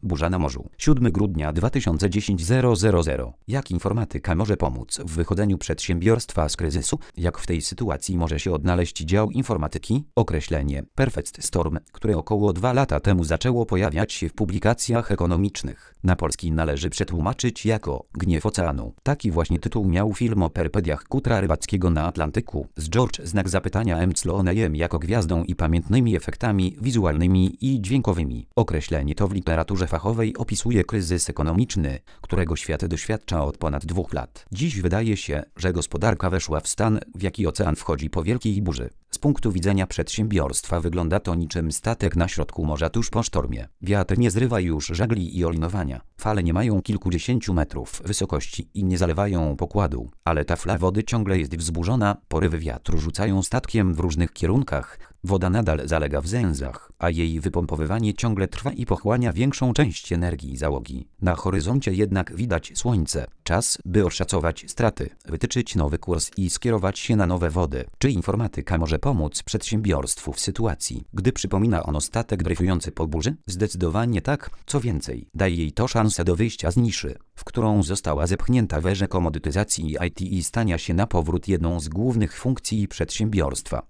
Burza na morzu. 7 grudnia 2010 000. Jak informatyka może pomóc w wychodzeniu przedsiębiorstwa z kryzysu? Jak w tej sytuacji może się odnaleźć dział informatyki? Określenie Perfect Storm, które około 2 lata temu zaczęło pojawiać się w publikacjach ekonomicznych, na polski należy przetłumaczyć jako Gniew Oceanu. Taki właśnie tytuł miał film o perypediach kutra rybackiego na Atlantyku z George znak zapytania M. Clooneyem jako gwiazdą i pamiętnymi efektami wizualnymi i dźwiękowymi. Określenie to w literaturze fachowej opisuje kryzys ekonomiczny, którego świat doświadcza od ponad 2 lat. Dziś wydaje się, że gospodarka weszła w stan, w jaki ocean wchodzi po wielkiej burzy. Z punktu widzenia przedsiębiorstwa wygląda to niczym statek na środku morza tuż po sztormie. Wiatr nie zrywa już żagli i olinowania. Fale nie mają kilkudziesięciu metrów wysokości i nie zalewają pokładu, ale tafla wody ciągle jest wzburzona, porywy wiatru rzucają statkiem w różnych kierunkach, woda nadal zalega w zęzach, a jej wypompowywanie ciągle trwa i pochłania większą część energii załogi. Na horyzoncie jednak widać słońce. Czas, by oszacować straty, wytyczyć nowy kurs i skierować się na nowe wody. Czy informatyka może pomóc przedsiębiorstwu w sytuacji, gdy przypomina ono statek dryfujący po burzy? Zdecydowanie tak. Co więcej, daje jej to szansę do wyjścia z niszy, w którą została zepchnięta w erze komodytyzacji IT i stania się na powrót jedną z głównych funkcji przedsiębiorstwa.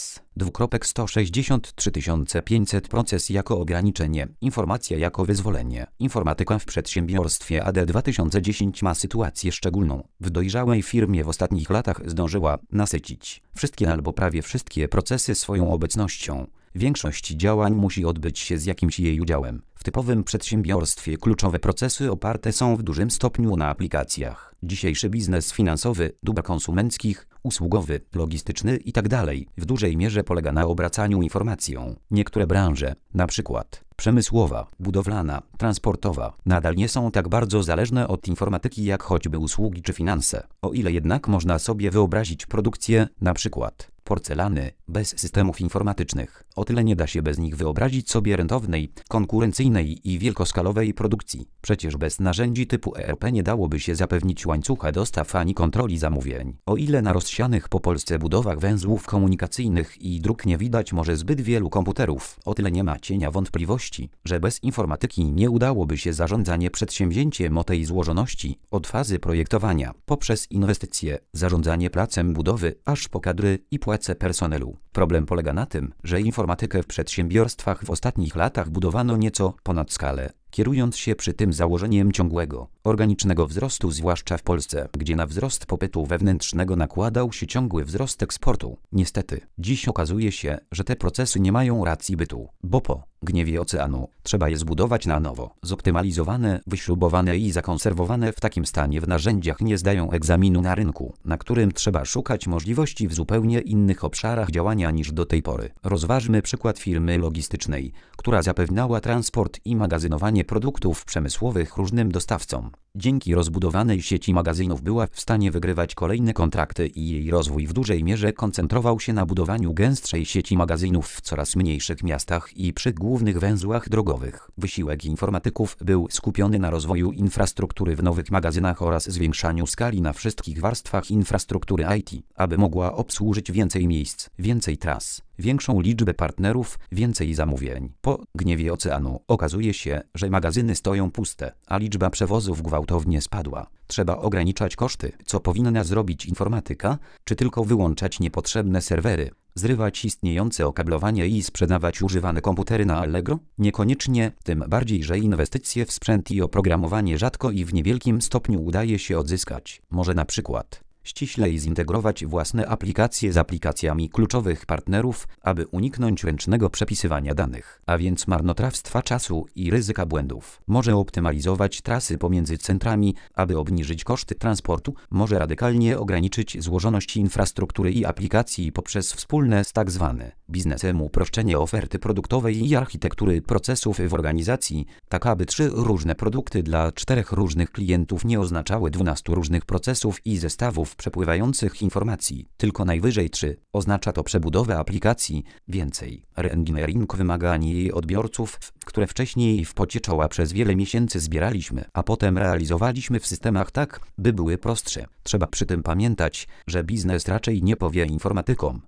S.163 500 Proces jako ograniczenie, informacja jako wyzwolenie. Informatyka w przedsiębiorstwie AD 2010 ma sytuację szczególną. W dojrzałej firmie w ostatnich latach zdążyła nasycić wszystkie albo prawie wszystkie procesy swoją obecnością. Większość działań musi odbyć się z jakimś jej udziałem. W typowym przedsiębiorstwie kluczowe procesy oparte są w dużym stopniu na aplikacjach. Dzisiejszy biznes finansowy, dóbr konsumenckich, usługowy, logistyczny itd. w dużej mierze polega na obracaniu informacją. Niektóre branże, np. przemysłowa, budowlana, transportowa, nadal nie są tak bardzo zależne od informatyki jak choćby usługi czy finanse. O ile jednak można sobie wyobrazić produkcję, np. porcelany, bez systemów informatycznych, o tyle nie da się bez nich wyobrazić sobie rentownej, konkurencyjnej i wielkoskalowej produkcji. Przecież bez narzędzi typu ERP nie dałoby się zapewnić łańcucha dostaw ani kontroli zamówień. O ile na rozsianych po Polsce budowach węzłów komunikacyjnych i dróg nie widać może zbyt wielu komputerów, o tyle nie ma cienia wątpliwości, że bez informatyki nie udałoby się zarządzanie przedsięwzięciem o tej złożoności, od fazy projektowania, poprzez inwestycje, zarządzanie placem budowy, aż po kadry i płace personelu. Problem polega na tym, że informatykę w przedsiębiorstwach w ostatnich latach budowano nieco ponad skalę, kierując się przy tym założeniem ciągłego, organicznego wzrostu, zwłaszcza w Polsce, gdzie na wzrost popytu wewnętrznego nakładał się ciągły wzrost eksportu. Niestety, dziś okazuje się, że te procesy nie mają racji bytu, bo po gniewie oceanu trzeba je zbudować na nowo. Zoptymalizowane, wyśrubowane i zakonserwowane w takim stanie w narzędziach nie zdają egzaminu na rynku, na którym trzeba szukać możliwości w zupełnie innych obszarach działania niż do tej pory. Rozważmy przykład firmy logistycznej, która zapewniała transport i magazynowanie produktów przemysłowych różnym dostawcom. Dzięki rozbudowanej sieci magazynów była w stanie wygrywać kolejne kontrakty i jej rozwój w dużej mierze koncentrował się na budowaniu gęstszej sieci magazynów w coraz mniejszych miastach i przy głównych węzłach drogowych. Wysiłek informatyków był skupiony na rozwoju infrastruktury w nowych magazynach oraz zwiększaniu skali na wszystkich warstwach infrastruktury IT, aby mogła obsłużyć więcej miejsc, więcej tras, większą liczbę partnerów, więcej zamówień. Po gniewie oceanu okazuje się, że magazyny stoją puste, a liczba przewozów gwałtownie spadła. Trzeba ograniczać koszty. Co powinna zrobić informatyka? Czy tylko wyłączać niepotrzebne serwery, zrywać istniejące okablowanie i sprzedawać używane komputery na Allegro? Niekoniecznie, tym bardziej, że inwestycje w sprzęt i oprogramowanie rzadko i w niewielkim stopniu udaje się odzyskać. Może na przykład ściślej zintegrować własne aplikacje z aplikacjami kluczowych partnerów, aby uniknąć ręcznego przepisywania danych, a więc marnotrawstwa czasu i ryzyka błędów. Może optymalizować trasy pomiędzy centrami, aby obniżyć koszty transportu, może radykalnie ograniczyć złożoność infrastruktury i aplikacji poprzez wspólne z tzw. biznesem uproszczenie oferty produktowej i architektury procesów w organizacji, tak aby 3 różne produkty dla 4 różnych klientów nie oznaczały 12 różnych procesów i zestawów przepływających informacji, tylko najwyżej 3. Oznacza to przebudowę aplikacji, więcej. Reengineering wymagań jej odbiorców, które wcześniej w pocie czoła przez wiele miesięcy zbieraliśmy, a potem realizowaliśmy w systemach tak, by były prostsze. Trzeba przy tym pamiętać, że biznes raczej nie powie informatykom: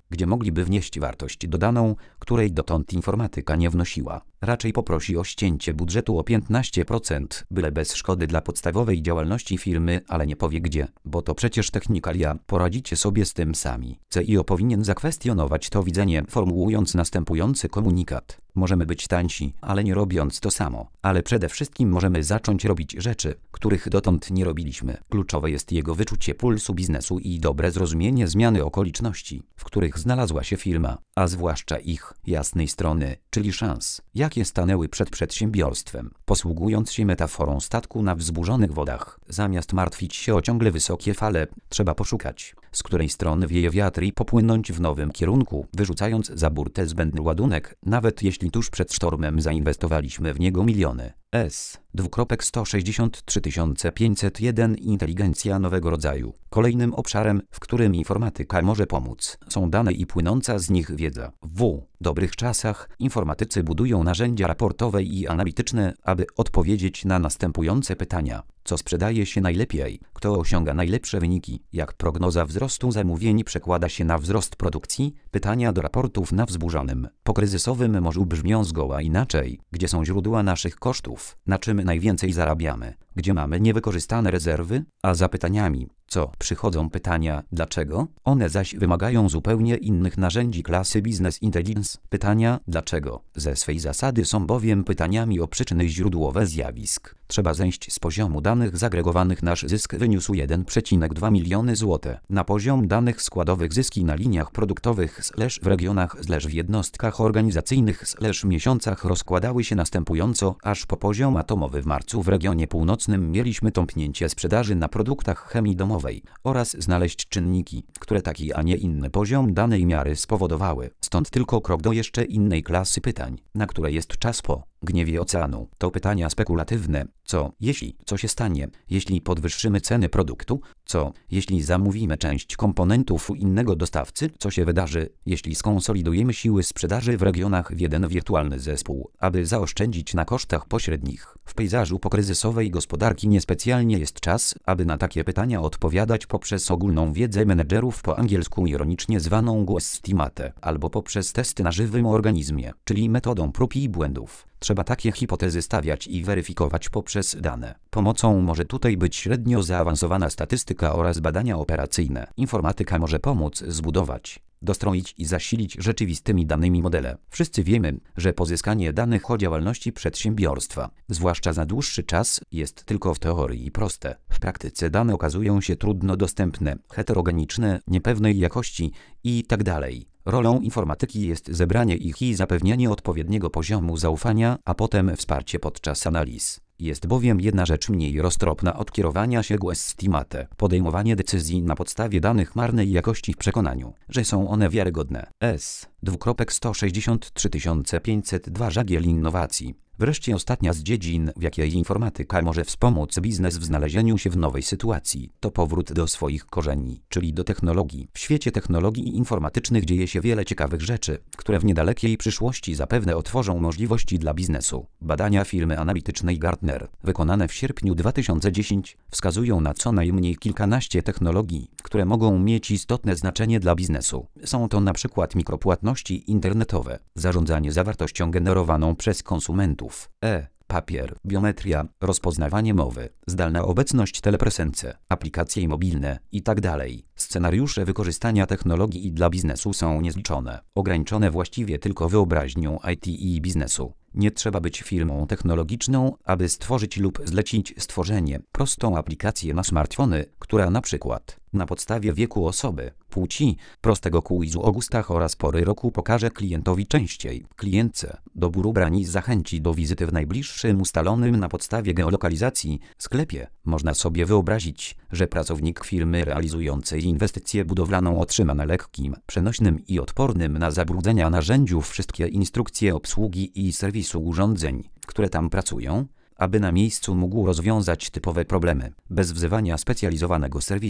gdzie mogliby wnieść wartość dodaną, której dotąd informatyka nie wnosiła. Raczej poprosi o ścięcie budżetu o 15%, byle bez szkody dla podstawowej działalności firmy, ale nie powie gdzie, bo to przecież technikalia, poradzicie sobie z tym sami. CIO powinien zakwestionować to widzenie, formułując następujący komunikat. Możemy być tańsi, ale nie robiąc to samo. Ale przede wszystkim możemy zacząć robić rzeczy, których dotąd nie robiliśmy. Kluczowe jest jego wyczucie pulsu biznesu i dobre zrozumienie zmiany okoliczności, w których znalazła się firma, a zwłaszcza ich jasnej strony, czyli szans, jakie stanęły przed przedsiębiorstwem. Posługując się metaforą statku na wzburzonych wodach, zamiast martwić się o ciągle wysokie fale, trzeba poszukać, z której strony wieje wiatr i popłynąć w nowym kierunku, wyrzucając za burtę zbędny ładunek, nawet jeśli tuż przed sztormem zainwestowaliśmy w niego miliony. S.163 501 Inteligencja nowego rodzaju. Kolejnym obszarem, w którym informatyka może pomóc, są dane i płynąca z nich wiedza. W dobrych czasach informatycy budują narzędzia raportowe i analityczne, aby odpowiedzieć na następujące pytania. Co sprzedaje się najlepiej? Kto osiąga najlepsze wyniki? Jak prognoza wzrostu zamówień przekłada się na wzrost produkcji? Pytania do raportów na wzburzonym, pokryzysowym morzu brzmią zgoła inaczej. Gdzie są źródła naszych kosztów? Na czym najwięcej zarabiamy? Gdzie mamy niewykorzystane rezerwy? A za pytaniami, co, przychodzą pytania, dlaczego? One zaś wymagają zupełnie innych narzędzi klasy Business Intelligence. Pytania, dlaczego? Ze swej zasady są bowiem pytaniami o przyczyny źródłowe zjawisk. Trzeba zejść z poziomu danych zagregowanych. Nasz zysk wyniósł 1,2 miliony zł. Na poziom danych składowych zyski na liniach produktowych / w regionach / w jednostkach organizacyjnych / miesiącach rozkładały się następująco, aż po poziom atomowy. W marcu w regionie północnym mieliśmy tąpnięcie sprzedaży na produktach chemii domowej oraz znaleźć czynniki, które taki, a nie inny poziom danej miary spowodowały. Stąd tylko krok do jeszcze innej klasy pytań, na które jest czas po gniewie oceanu. To pytania spekulatywne. Co, jeśli? Co się stanie, jeśli podwyższymy ceny produktu? Co, jeśli zamówimy część komponentów u innego dostawcy? Co się wydarzy, jeśli skonsolidujemy siły sprzedaży w regionach w jeden wirtualny zespół, aby zaoszczędzić na kosztach pośrednich? W pejzażu pokryzysowej gospodarki niespecjalnie jest czas, aby na takie pytania odpowiadać poprzez ogólną wiedzę menedżerów, po angielsku ironicznie zwaną guesstimate, albo poprzez testy na żywym organizmie, czyli metodą prób i błędów. Trzeba takie hipotezy stawiać i weryfikować poprzez dane. Pomocą może tutaj być średnio zaawansowana statystyka oraz badania operacyjne. Informatyka może pomóc zbudować, dostroić i zasilić rzeczywistymi danymi modele. Wszyscy wiemy, że pozyskanie danych o działalności przedsiębiorstwa, zwłaszcza za dłuższy czas, jest tylko w teorii proste. W praktyce dane okazują się trudno dostępne, heterogeniczne, niepewnej jakości itd. Rolą informatyki jest zebranie ich i zapewnienie odpowiedniego poziomu zaufania, a potem wsparcie podczas analiz. Jest bowiem jedna rzecz mniej roztropna od kierowania się guesstimate, podejmowanie decyzji na podstawie danych marnej jakości w przekonaniu, że są one wiarygodne. S.163 502 Żagiel innowacji. Wreszcie ostatnia z dziedzin, w jakiej informatyka może wspomóc biznes w znalezieniu się w nowej sytuacji, to powrót do swoich korzeni, czyli do technologii. W świecie technologii informatycznych dzieje się wiele ciekawych rzeczy, które w niedalekiej przyszłości zapewne otworzą możliwości dla biznesu. Badania firmy analitycznej Gartner, wykonane w sierpniu 2010, wskazują na co najmniej kilkanaście technologii, które mogą mieć istotne znaczenie dla biznesu. Są to np. mikropłatności internetowe, zarządzanie zawartością generowaną przez konsumentów, papier, biometria, rozpoznawanie mowy, zdalna obecność telepresence, aplikacje mobilne itd. Scenariusze wykorzystania technologii dla biznesu są niezliczone, ograniczone właściwie tylko wyobraźnią IT i biznesu. Nie trzeba być firmą technologiczną, aby stworzyć lub zlecić stworzenie prostą aplikację na smartfony, która na przykład na podstawie wieku osoby, płci, prostego quizu o gustach oraz pory roku pokaże klientowi częściej, klientce, dobór ubrań i zachęci do wizyty w najbliższym ustalonym na podstawie geolokalizacji sklepie. Można sobie wyobrazić, że pracownik firmy realizującej inwestycję budowlaną otrzyma na lekkim, przenośnym i odpornym na zabrudzenia narzędziu wszystkie instrukcje obsługi i serwisu urządzeń, które tam pracują, aby na miejscu mógł rozwiązać typowe problemy, bez wzywania specjalizowanego serwisu.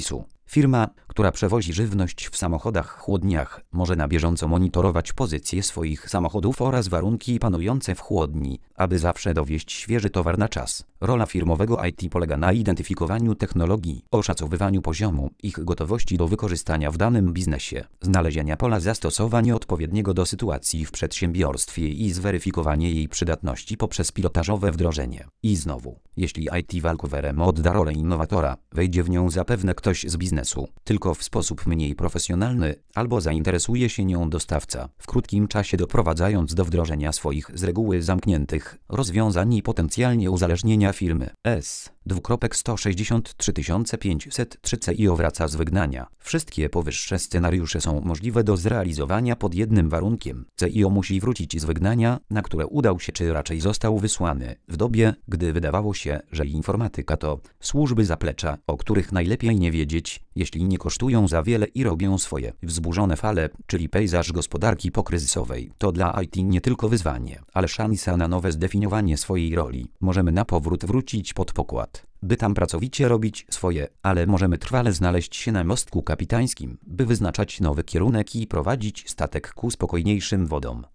Firma, która przewozi żywność w samochodach chłodniach, może na bieżąco monitorować pozycję swoich samochodów oraz warunki panujące w chłodni, aby zawsze dowieźć świeży towar na czas. Rola firmowego IT polega na identyfikowaniu technologii, oszacowywaniu poziomu ich gotowości do wykorzystania w danym biznesie, znalezienia pola zastosowania odpowiedniego do sytuacji w przedsiębiorstwie i zweryfikowanie jej przydatności poprzez pilotażowe wdrożenie. I znowu, jeśli IT walkowerem odda rolę innowatora, wejdzie w nią zapewne ktoś z biznesu, tylko w sposób mniej profesjonalny, albo zainteresuje się nią dostawca, w krótkim czasie doprowadzając do wdrożenia swoich z reguły zamkniętych rozwiązań i potencjalnie uzależnienia firmy. 163 503 CIO wraca z wygnania. Wszystkie powyższe scenariusze są możliwe do zrealizowania pod jednym warunkiem. CIO musi wrócić z wygnania, na które udał się czy raczej został wysłany, w dobie, gdy wydawało się, że informatyka to służby zaplecza, o których najlepiej nie wiedzieć, jeśli nie kosztują za wiele i robią swoje. Wzburzone fale, czyli pejzaż gospodarki pokryzysowej, to dla IT nie tylko wyzwanie, ale szansa na nowe zdefiniowanie swojej roli. Możemy na powrót wrócić pod pokład, by tam pracowicie robić swoje, ale możemy trwale znaleźć się na mostku kapitańskim, by wyznaczać nowy kierunek i prowadzić statek ku spokojniejszym wodom.